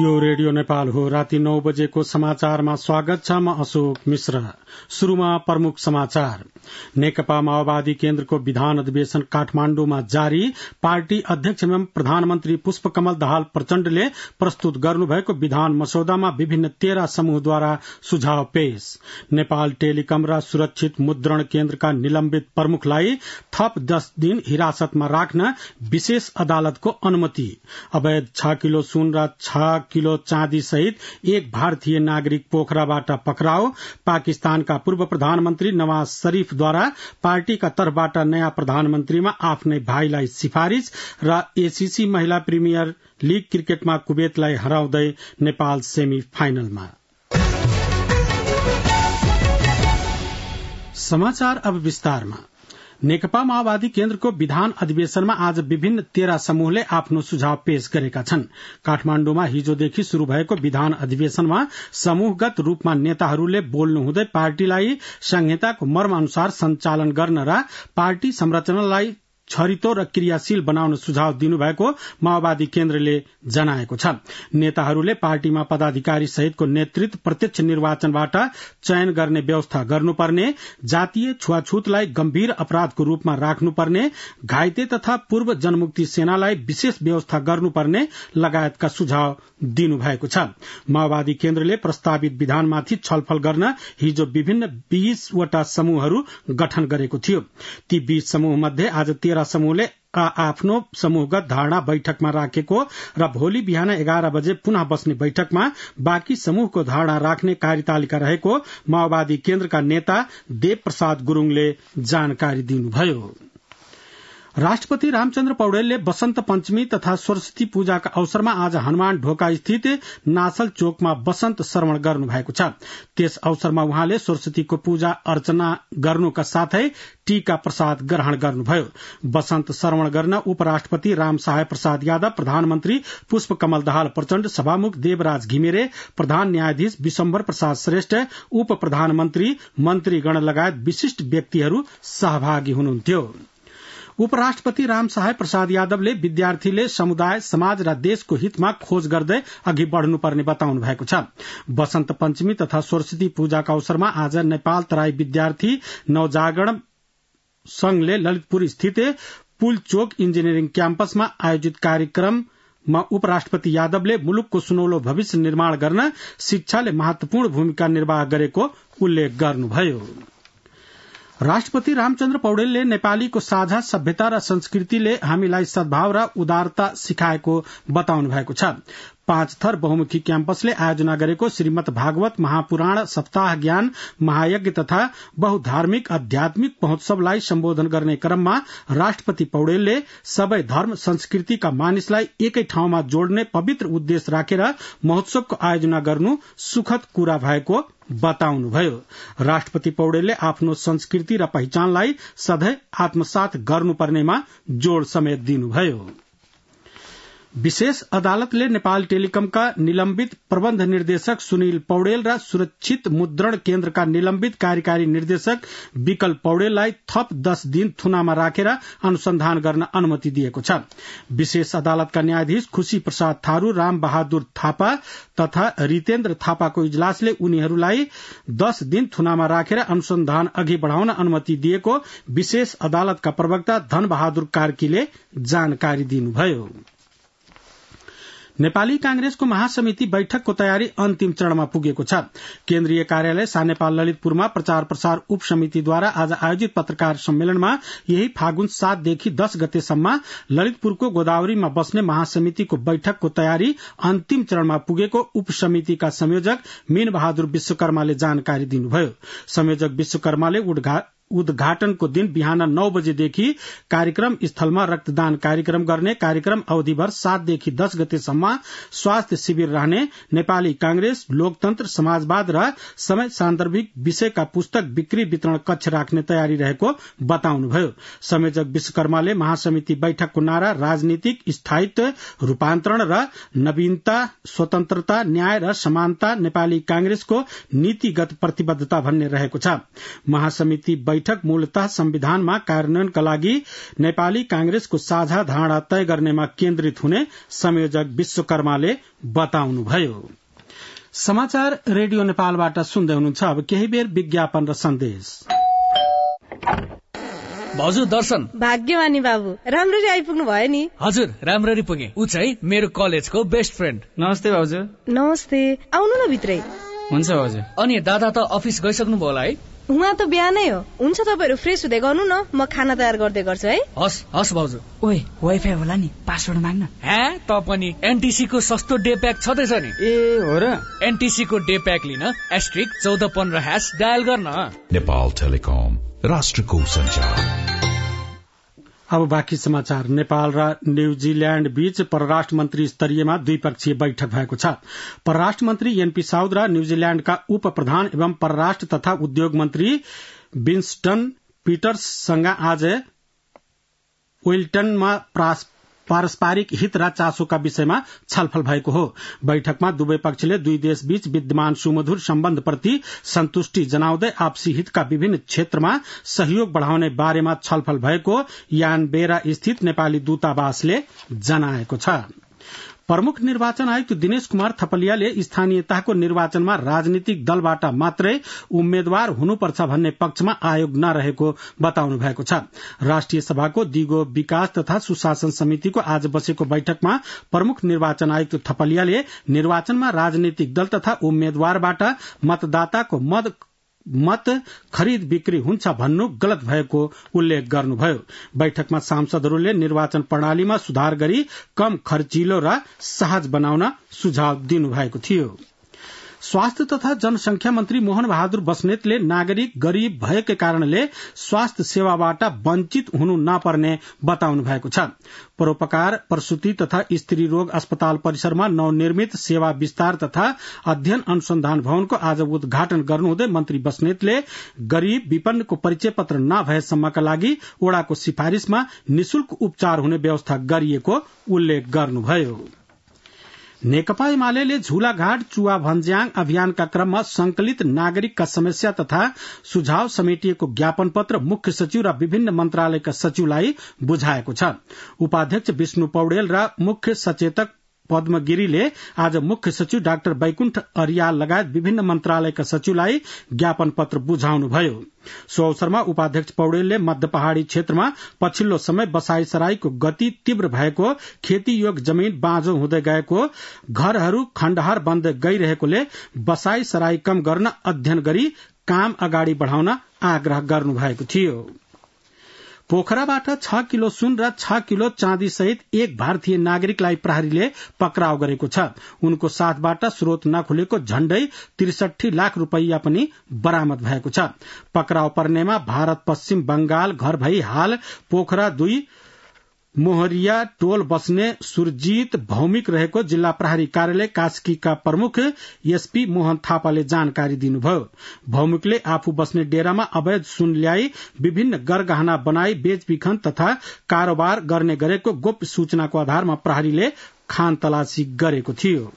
यो रेडियो नेपाल हो। राति 9 बजेको समाचारमा स्वागत छ। म अशोक मिश्र। शुरूमा प्रमुख समाचार। नेकपा माओवादी केन्द्रको विधान अधिवेशन काठमाण्डुमा जारी। पार्टी अध्यक्ष एवं प्रधानमन्त्री पुष्पकमल दाहाल प्रचण्डले प्रस्तुत गर्नुभएको विधान मसौदामा विभिन्न 13 समूहद्वारा सुझाव पेश। नेपाल टेलिकम र सुरक्षित मुद्रण केन्द्रका निलम्बित प्रमुखलाई थप 10 दिन हिरासतमा राख्न विशेष अदालतको अनुमति। अवैध 6 किलो सुन र 6 किलो चाँदी सहित एक भारतीय नागरिक पोखराबाट पक्राउ। पाकिस्तानका पूर्व प्रधानमन्त्री नवाज शरीफद्वारा पार्टीका तर्फबाट नयाँ प्रधानमन्त्रीमा आफ्नै भाइलाई सिफारिश। र एसीसी महिला प्रिमियर लीग क्रिकेटमा कुवेतलाई हराउँदै नेपाल सेमी फाइनलमा। समाचार अब विस्तारमा। नेकपा माओवादी केन्द्रको विधान अधिवेशनमा आज विभिन्न 13 समूहले आफ्नो सुझाव पेश गरेका छन्। काठमाण्डुमा हिजोदेखि शुरू भएको विधान अधिवेशनमा समूहगत रूपमा नेताहरूले बोल्नुहुँदै पार्टीलाई संहिताको मर्म अनुसार सञ्चालन गर्न र पार्टी संरचनालाई छरितो र क्रियाशील बनाउन सुझाव दिनुभएको माओवादी केन्द्रले जनाएको छ। नेताहरूले पार्टीमा पदाधिकारी सहितको नेतृत्व प्रत्यक्ष निर्वाचनबाट चयन गर्ने व्यवस्था गर्नुपर्ने, जातीय छुवाछुतलाई गम्भीर अपराधको रूपमा राख्नुपर्ने, घाइते तथा पूर्व जनमुक्ति सेनालाई विशेष व्यवस्था गर्नुपर्ने लगायतका सुझाव दिनुभएको छ। माओवादी केन्द्रले प्रस्तावित विधानमाथि छलफल गर्न हिजो विभिन्न 20 वटा समूहहरू गठन गरेको थियो। ती 20 समूह मध्ये आज 13 समूहले आफ्नो समूहगत धारणा बैठकमा राखेको र भोलि बिहान 11 बजे पुनः बस्ने बैठकमा बाँकी समूहको धारणा राख्ने कार्यतालिका रहेको माओवादी केन्द्रका नेता देव प्रसाद गुरूङले जानकारी दिनुभयो। राष्ट्रपति रामचन्द्र पौडेलले वसन्त पञ्चमी तथा सरस्वती पूजाका अवसरमा आज हनुमान ढोका स्थित नासल चोकमा वसन्त श्रवण गर्नुभएको छ। त्यस अवसरमा उहाँले सरस्वतीको पूजा अर्चना गर्नुका साथै टीका प्रसाद ग्रहण गर्नुभयो। वसन्त श्रवण गर्न उपराष्ट्रपति रामसहाय प्रसाद यादव, प्रधानमन्त्री पुष्पकमल दाहाल प्रचण्ड, सभामुख देवराज घिमिरे, प्रधान न्यायाधीश विशम्भर प्रसाद श्रेष्ठ, उप प्रधानमन्त्री, मन्त्रीगण लगायत विशिष्ट व्यक्तिहरू सहभागी हुनुहुन्थ्यो। उपराष्ट्रपति रामसहाय प्रसाद यादवले विद्यार्थीले समुदाय, समाज र देशको हितमा खोज गर्दै अघि बढ़नुपर्ने बताउनु भएको छ। वसन्त पञ्चमी तथा सरस्वती पूजाका अवसरमा आज नेपाल तराई विद्यार्थी नवजागरण संघले ललितपुर स्थित पुल चोक इन्जिनियरिङ क्याम्पसमा आयोजित कार्यक्रममा उपराष्ट्रपति यादवले मुलुकको सुनौलो भविष्य निर्माण गर्न शिक्षाले महत्वपूर्ण भूमिका निर्वाह गरेको उल्लेख गर्नुभयो। राष्ट्रपति रामचन्द्र पौडेलले नेपालीको साझा सभ्यता र संस्कृतिले हामीलाई सद्भाव र उदारता सिकाएको बताउनु भएको छ। 5 थर बहुमुखी क्याम्पसले आयोजना गरेको श्रीमद् भागवत महापुराण सप्ताह ज्ञान महायज्ञ तथा बहुधार्मिक आध्यात्मिक महोत्सवलाई सम्बोधन गर्ने क्रममा राष्ट्रपति पौडेलले सबै धर्म संस्कृतिका मानिसलाई एकै ठाउँमा जोड्ने पवित्र उद्देश्य राखेर महोत्सवको आयोजना गर्नु सुखद कुरा भएको बताउनुभयो। राष्ट्रपति पौडेलले आफ्नो संस्कृति र पहिचानलाई सधैँ आत्मसात गर्नुपर्नेमा जोड़ समेत दिनुभयो। विशेष अदालतले नेपाल टेलिकमका निलम्बित प्रबन्ध निर्देशक सुनिल पौडेल र सुरक्षित मुद्रण केन्द्रका निलम्बित कार्यकारी निर्देशक विकल पौडेललाई थप 10 दिन थुनामा राखेर अनुसन्धान गर्न अनुमति दिएको छ। विशेष अदालतका न्यायाधीश खुशी प्रसाद थारू, राम बहादुर थापा तथा रितेन्द्र थापाको इजलासले उनीहरूलाई 10 दिन थुनामा राखेर अनुसन्धान अघि बढ़ाउन अनुमति दिएको विशेष अदालतका प्रवक्ता धन बहादुर कार्कीले जानकारी दिनुभयो। नेपाली कांग्रेसको महासमिति बैठकको तयारी अन्तिम चरणमा पुगेको छ। केन्द्रीय कार्यालय सानेपाल ललितपुरमा प्रचार प्रसार उप समितिद्वारा आज आयोजित पत्रकार सम्मेलनमा यही फागुन 7 देखि 10 गतेसम्म ललितपुरको गोदावरीमा बस्ने महासमितिको बैठकको तयारी अन्तिम चरणमा पुगेको उप समितिका संयोजक मीन बहादुर विश्वकर्माले जानकारी दिनुभयो। संयोजक विश्वकर्माले उद्घाटनको दिन बिहान 9 बजेदेखि कार्यक्रम स्थलमा रक्तदान कार्यक्रम गर्ने, कार्यक्रम अवधिभर 7 देखि 10 गतेसम्म स्वास्थ्य शिविर रहने, नेपाली कांग्रेस, लोकतन्त्र, समाजवाद र समय सान्दर्भिक विषयका पुस्तक बिक्री वितरण कक्ष राख्ने तयारी रहेको बताउनुभयो। संयोजक विश्वकर्माले महासमिति बैठकको नारा राजनीतिक स्थायित्व, रूपान्तरण र नवीनता, स्वतन्त्रता, न्याय र समानता नेपाली कांग्रेसको नीतिगत प्रतिबद्धता भन्ने रहेको छ। महासमिति बैठक मूलतः संविधानमा कार्यान्वयनका लागि नेपाली कांग्रेसको साझा धारणा तय गर्नेमा केन्द्रित हुने संयोजक विश्वकर्माले बताउनुभयो। समाचार रेडियो नेपालबाट सुन्दै हुनुहुन्छ। अब केही बेर विज्ञापन र सन्देश। भाउजू दर्शन। भाग्यमानी बाबु, राम्ररी आइपुग्नु भयो नि। हजुर, राम्ररी पुगे। ऊ चाहिँ मेरो कलेजको बेस्ट फ्रेन्ड। नमस्ते भाउजू। नमस्ते, आउनु न भित्रै। हुन्छ भाउजू। अनि दादा त अफिस गइसक्नु भयो होला है? उहाँ त बिहानै हो। हुन्छ, तपाईहरु फ्रेस हुँदै गर्नु न, म खाना तयार गर्दै गर्छु है। हस् हस् भाउजू। ओए, वाइफाई होला नि, पासवर्ड माग्न। हे, त पनि एनटीसी को सस्तो डे प्याक छदैछ नि। ए हो र? एनटीसी को डे प्याक लिन *1415# डायल गर्न। नेपाल टेलिकम, राष्ट्रको सञ्चार। अब बाँकी समाचार। नेपाल र न्यूजील्याण्ड बीच परराष्ट्र मन्त्री स्तरीयमा द्विपक्षीय बैठक भएको छ। परराष्ट्र मन्त्री एनपी साउद र न्यूजील्याण्डका उप प्रधान एवं परराष्ट्र तथा उद्योग मन्त्री विन्स्टन पीटर्ससँग आज वेलिङ्टनमा पारस्परिक हित र चासोका विषयमा छलफल भएको हो। बैठकमा दुवै पक्षले दुई देश बीच विद्यमान सुमधुर सम्बन्धप्रति सन्तुष्टि जनाउँदै आपसी हितका विभिन्न क्षेत्रमा सहयोग बढ़ाउने बारेमा छलफल भएको यानबेरा स्थित नेपाली दूतावासले जनाएको छ। प्रमुख निर्वाचन आयुक्त दिनेश कुमार थपलियाले स्थानीय तहको निर्वाचनमा राजनीतिक दलबाट मात्रै उम्मेद्वार हुनुपर्छ भन्ने पक्षमा आयोग नरहेको बताउनु भएको छ। राष्ट्रिय सभाको दिगो विकास तथा सुशासन समितिको आज बसेको बैठकमा प्रमुख निर्वाचन आयुक्त थपलियाले निर्वाचनमा राजनीतिक दल तथा उम्मेद्वारबाट मतदाताको मत खरिद बिक्री हुन्छ भन्नु गलत भएको उल्लेख गर्नुभयो। बैठकमा सांसदहरूले निर्वाचन प्रणालीमा सुधार गरी कम खर्चिलो र सहज बनाउन सुझाव दिनुभएको थियो। स्वास्थ्य तथा जनसंख्या मन्त्री मोहन बहादुर बस्नेतले नागरिक गरीब भएकै कारणले स्वास्थ्य सेवाबाट वञ्चित हुनु नपर्ने बताउनु भएको छ। परोपकार प्रसूति तथा स्त्री रोग अस्पताल परिसरमा नवनिर्मित सेवा विस्तार तथा अध्ययन अनुसन्धान भवनको आज उद्घाटन गर्नुहुँदै मन्त्री बस्नेतले गरीब विपन्नको परिचय पत्र नभएसम्मका लागि ओडाको सिफारिशमा निशुल्क उपचार हुने व्यवस्था गरिएको उल्लेख गर्नुभयो। नेकपा एमाले झूलाघाट चुवा भन्ज्याङ अभियानका क्रममा संकलित नागरिकका समस्या तथा सुझाव समेटिएको ज्ञापन पत्र मुख्य सचिव र विभिन्न मन्त्रालयका सचिवलाई बुझाएको छ। उपाध्यक्ष विष्णु पौडेल र मुख्य सचेतक पद्म गिरीले आज मुख्य सचिव डाक्टर वैकुण्ठ अरियाल लगायत विभिन्न मन्त्रालयका सचिवलाई ज्ञापन पत्र बुझाउनुभयो। सो अवसरमा उपाध्यक्ष पौडेलले मध्य पहाड़ी क्षेत्रमा पछिल्लो समय बसाईसराईको गति तीव्र भएको, खेती योग्य जमीन बाँझो हुँदै गएको, घरहरू खण्डहर बन्दै गइरहेकोले बसाईसराई कम गर्न अध्ययन गरी काम अगाडि बढ़ाउन आग्रह गर्नुभएको थियो। पोखराबाट 6 किलो सुन र 6 किलो चाँदी सहित एक भारतीय नागरिकलाई प्रहरीले पक्राउ गरेको छ। उनको साथबाट स्रोत नखुलेको झण्डै 63 लाख रुपैयाँ पनि बरामद भएको छ। पक्राउ पर्नेमा भारत पश्चिम बंगाल घर भई हाल पोखरा 2 मोहरिया टोल बस्ने सुरजीत भौमिक रहेको जिल्ला प्रहरी कार्यालय कास्कीका प्रमुख एसपी मोहन थापाले जानकारी दिनुभयो। भौमिकले आफू बस्ने डेरामा अवैध सुन ल्याई विभिन्न गरगहना बनाई बेचबिखन तथा कारोबार गर्ने गरेको गोप्य सूचनाको आधारमा प्रहरीले खान तलासी गरेको थियो।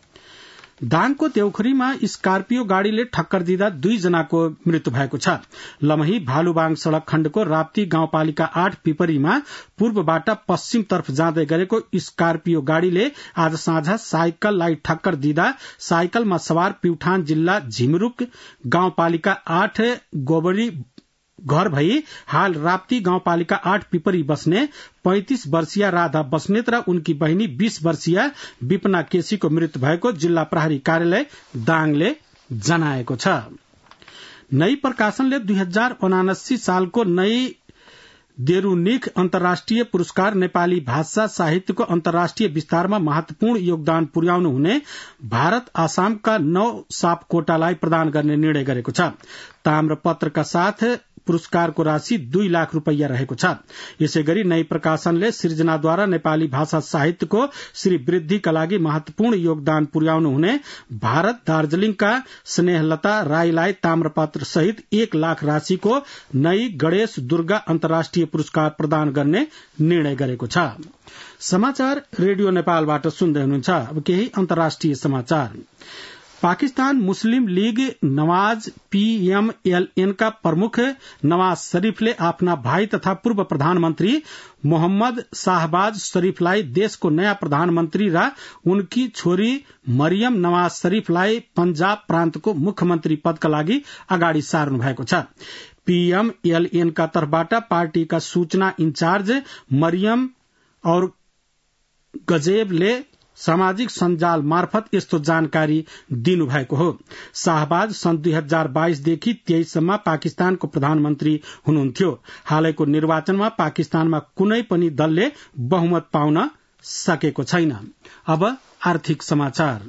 दाङको देउखुरीमा स्कार्पियो गाड़ीले ठक्कर दिँदा 2 जनाको मृत्यु भएको छ। लमही भालुबाङ सड़क खण्डको राप्ती गाउँपालिका 8 पिपरीमा पूर्वबाट पश्चिम तर्फ जाँदै गरेको स्कार्पियो गाड़ीले आज साँझ साइकललाई ठक्कर दिँदा साइकलमा सवार प्युठान जिल्ला झिमरुक गाउँपालिका 8 गोबरी घर भई हाल राप्ती गाउँपालिका 8 पिपरी बस्ने 35 वर्षीय राधा बस्नेत र उनकी बहिनी 20 वर्षीय विपना केसीको मृत्यु भएको जिल्ला प्रहरी कार्यालय दाङले जनाएको छ। नई प्रकाशनले 2079 सालको नई देरुनिख अन्तर्राष्ट्रिय पुरस्कार नेपाली भाषा साहित्यको अन्तर्राष्ट्रिय विस्तारमा महत्वपूर्ण योगदान पुर्याउनु हुने भारत आसामका 9 सापकोटालाई प्रदान गर्ने निर्णय गरेको छ। ताम्रपत्रका साथ पुरस्कारको राशि 2 लाख रुपैयाँ रहेको छ। यसैगरी नई प्रकाशनले सृजनाद्वारा नेपाली भाषा साहित्यको श्री वृद्धिका लागि महत्वपूर्ण योगदान पुर्याउनु हुने भारत दार्जीलिङका स्नेहलता राईलाई ताम्रपत्र सहित 1 लाख राशिको नई गणेश दुर्गा अन्तर्राष्ट्रिय पुरस्कार प्रदान गर्ने निर्णय गरेको छ। समाचार रेडियो नेपालबाट सुन्दै हुनुहुन्छ। अब केही अन्तर्राष्ट्रिय समाचार। पाकिस्तान मुस्लिम लीग नवाज PMLN का प्रमुख नवाज शरीफले आफ्ना भाई तथा पूर्व प्रधानमन्त्री मोहम्मद शाहबाज शरीफलाई देशको नयाँ प्रधानमन्त्री र उनकी छोरी मरियम नवाज शरीफलाई पंजाब प्रान्तको मुख्यमन्त्री पदका लागि अगाडि सार्नु भएको छ। PMLN का तर्फबाट पार्टीका सूचना इन्चार्ज मरियम और गजेबले सामाजिक सञ्जाल मार्फत यस्तो जानकारी दिनुभएको हो। शाहबाज सन् 2022 देखि 23 सम्म पाकिस्तानको प्रधानमन्त्री हुनुहुन्थ्यो। हालैको निर्वाचनमा पाकिस्तानमा कुनै पनि दलले बहुमत पाउन सकेको छैन। अब आर्थिक समाचार।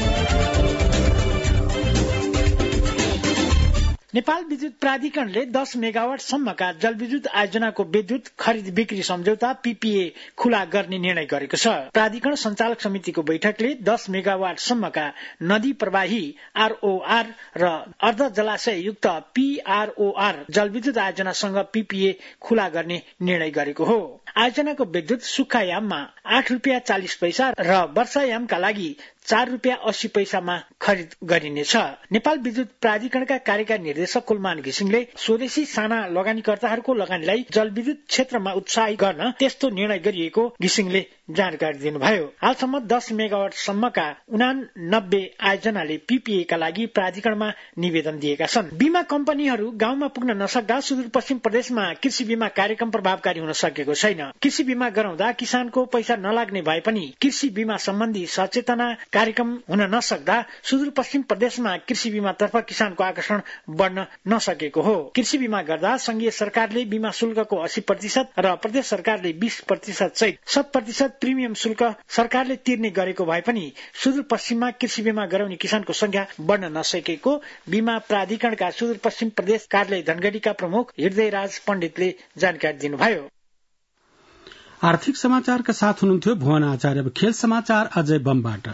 नेपाल विद्युत प्राधिकरणले 10 मेगावाट सम्मका जलविद्युत आयोजनाको विद्युत खरिद बिक्री सम्झौता PPA खुला गर्ने निर्णय गरेको छ। प्राधिकरण सञ्चालक समितिको बैठकले 10 मेगावाट सम्मका नदी प्रवाही ROR र अर्ध जलाशय युक्त PROR जलविद्युत आयोजनासँग PPA खुला गर्ने निर्णय गरेको हो। आयोजनाको विद्युत सुक्खायाममा 8 रुपियाँ 40 पैसा र वर्षायामका लागि 4 रुपियाँ 80 पैसामा खरिद गरिनेछ। नेपाल विद्युत प्राधिकरणका कार्यकारी निर्देशक कुलमान घिसिङले स्वदेशी साना लगानीकर्ताहरूको लगानीलाई जलविद्युत क्षेत्रमा उत्साहित गर्न त्यस्तो निर्णय गरिएको घिसिङले जानकारी दिनुभयो। हालसम्म 10 मेगावाट सम्मका 89 आयोजनाले PPA का लागि प्राधिकरणमा निवेदन दिएका छन्। बीमा कम्पनीहरू गाउँमा पुग्न नसक्दा सुदूरपश्चिम प्रदेशमा कृषि बीमा कार्यक्रम प्रभावकारी हुन सकेको छैन। कृषि बीमा गराउँदा किसानको पैसा नलाग्ने भए पनि कृषि बीमा सम्बन्धी सचेतना कार्यक्रम हुन नसक्दा सुदूरपश्चिम प्रदेशमा कृषि बीमा तर्फ किसानको आकर्षण बढ्न नसकेको हो। कृषि बीमा गर्दा संघीय सरकारले बीमा शुल्कको 80% र प्रदेश सरकारले 20% सहित 100% प्रिमियम शुल्क सरकारले तिर्ने गरेको भए पनि सुदूरपश्चिममा कृषि बीमा गराउने किसानको संख्या बढ्न नसकेको बीमा प्राधिकरणका सुदूरपश्चिम प्रदेश कार्यालय धनगढ़ीका प्रमुख हृदयराज पण्डितले जानकारी दिनुभयो। आर्थिक समाचारका साथ हुनुहुन्थ्यो भुवन आचार्य। अब खेल समाचार अजय बमबाट।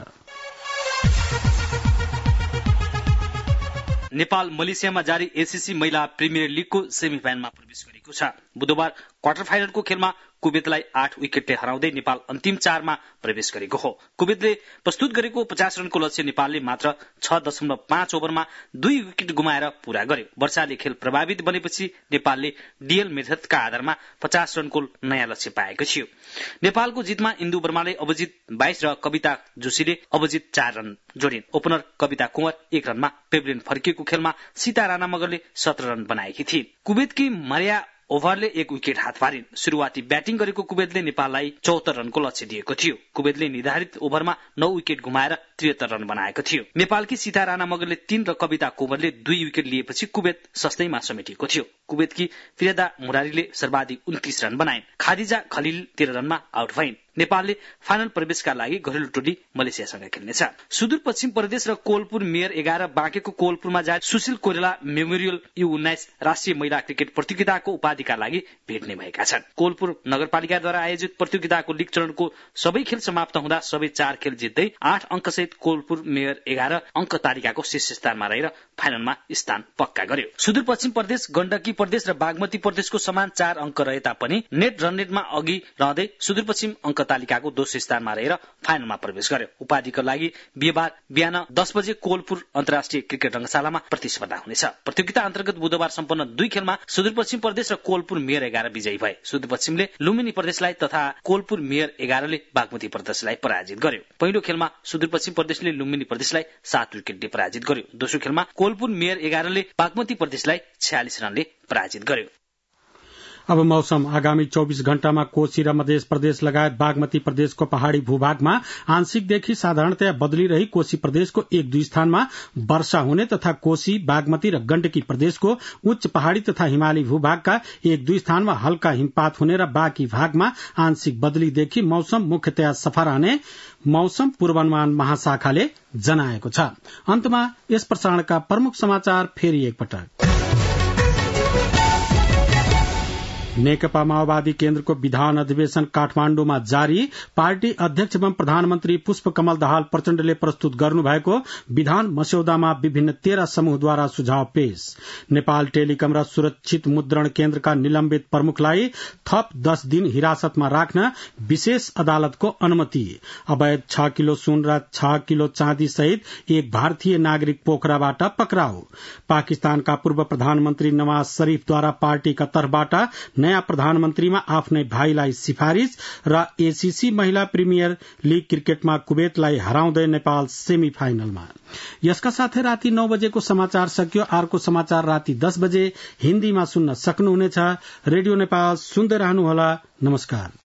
नेपाल मलेसियामा जारी ACC महिला प्रिमियर लीगको सेमिफाइनलमा प्रवेश गरेको छ। बुधबार क्वार्टर फाइनलको खेलमा कुवेतलाई 8 विकेटले हराउँदै नेपाल अन्तिम 4 मा प्रवेश गरेको हो। कुवेतले प्रस्तुत गरेको 50 रनको लक्ष्य नेपालले मात्र 6.5 ओभरमा 2 विकेट गुमाएर पूरा गर्यो। वर्षाले खेल प्रभावित बनेपछि नेपालले डीएल मेथडका आधारमा 50 रनको नयाँ लक्ष्य पाएको थियो। नेपालको जितमा इन्दु वर्माले अभिजित 22 र कविता जोशीले अभिजित 4 रन जोडिन्। ओपनर कविता कुँवर 1 रनमा पेभलियन फर्किएको खेलमा सीता राणा मगरले 17 रन बनाएकी थिए। कुवेतकी मरिया ओभरले 1 विकेट हात पारिन्। शुरूआती ब्याटिङ गरेको कुवेतले नेपाललाई 74 रनको लक्ष्य दिएको थियो। कुवेतले निर्धारित ओभरमा 9 विकेट गुमाएर 73 रन बनाएको थियो। नेपालकी सीता राणा मगरले 3 र कविता कुँवरले 2 विकेट लिएपछि कुवेत सस्तैमा समेटिएको थियो। कुवेतकी फिरेदा मुरारीले सर्वाधिक 29 रन बनाइन्। खादिजा खलिल 13 रनमा आउट भइन्। नेपालले फाइनल प्रवेशका लागि घरेलु टोली मलेसियासँग खेल्नेछ। सुदूरपश्चिम प्रदेश र कोलपुर मेयर 11 बाँकेको कोलपुरमा जारी सुशील कोइराला मेमोरियल U19 राष्ट्रिय महिला क्रिकेट प्रतियोगिताको उपाधिका लागि भेट्ने भएका छन्। कोलपुर नगरपालिकाद्वारा आयोजित प्रतियोगिताको लीग चरणको सबै खेल समाप्त हुँदा सबै 4 खेल जित्दै 8 अंकसहित कोलपुर मेयर 11 अंक तालिकाको शीर्ष स्थानमा रहेर फाइनलमा स्थान पक्का गर्यो। सुदूरपश्चिम प्रदेश, गण्डकी प्रदेश र बागमती प्रदेशको समान 4 अंक रहे तापनि नेट रनरेटमा अघि रहँदै सुदूरपश्चिम अंक तालिकाको दोस्रो स्थानमा रहेर फाइनलमा प्रवेश गर्यो। उपाधिको लागि बिहीबार बिहान 10 बजे कोलपुर अन्तर्राष्ट्रिय क्रिकेट रंगशालामा प्रतिस्पर्धा हुनेछ। प्रतियोगिता अन्तर्गत बुधबार सम्पन्न 2 खेलमा सुदूरपश्चिम प्रदेश र कोलपुर मेयर 11 विजयी भए। सुदूरपश्चिमले लुम्बिनी प्रदेशलाई तथा कोलपुर मेयर 11 ले बागमती प्रदेशलाई पराजित गर्यो। पहिलो खेलमा सुदूरपश्चिम प्रदेशले लुम्बिनी प्रदेशलाई 7 विकेटले पराजित गर्यो। दोस्रो खेलमा कोलपुर मेयर 11 ले बागमती प्रदेशलाई 46 रनले पराजित गर्यो। अब मौसम। आगामी 24 घण्टामा कोशी र मध्य प्रदेश लगायत बागमती प्रदेशको पहाड़ी भूभागमा आंशिकदेखि साधारणतया बदली रही कोशी प्रदेशको 1-2 स्थानमा वर्षा हुने तथा कोशी, बागमती र गण्डकी प्रदेशको उच्च पहाड़ी तथा हिमाली भूभागका 1-2 स्थानमा हल्का हिमपात हुने र बाँकी भागमा आंशिक बदलीदेखि मौसम मुख्यतया सफा रहने मौसम पूर्वानुमान महाशाखाले जनाएको छ। अन्तमा यस प्रसारणका प्रमुख समाचार फेरि एकपटक। नेकपा माओवादी केन्द्रको विधान अधिवेशन काठमाण्डुमा जारी। पार्टी अध्यक्ष एवं प्रधानमन्त्री पुष्पकमल दाहाल प्रचण्डले प्रस्तुत गर्नुभएको विधान मस्यौदामा विभिन्न 13 समूहद्वारा सुझाव पेश। नेपाल टेलिकम र सुरक्षित मुद्रण केन्द्रका निलम्बित प्रमुखलाई थप 10 दिन हिरासतमा राख्न विशेष अदालतको अनुमति। अवैध 6 किलो सुन र 6 किलो चाँदी सहित एक भारतीय नागरिक पोखराबाट पक्राउ। पाकिस्तानका पूर्व प्रधानमन्त्री नवाज शरीफद्वारा पार्टीका तर्फबाट नयाँ प्रधानमन्त्रीमा आफ्नै भाइलाई सिफारिश। र एसीसी महिला प्रिमियर लीग क्रिकेटमा कुवेतलाई हराउँदै नेपाल सेमी फाइनलमा। यसका साथै राति 9 बजेको समाचार सकियो। अर्को समाचार राति 10 बजे हिन्दीमा सुन्न सक्नुहुनेछ। रेडियो नेपाल सुन्दै रहनुहोला। नमस्कार।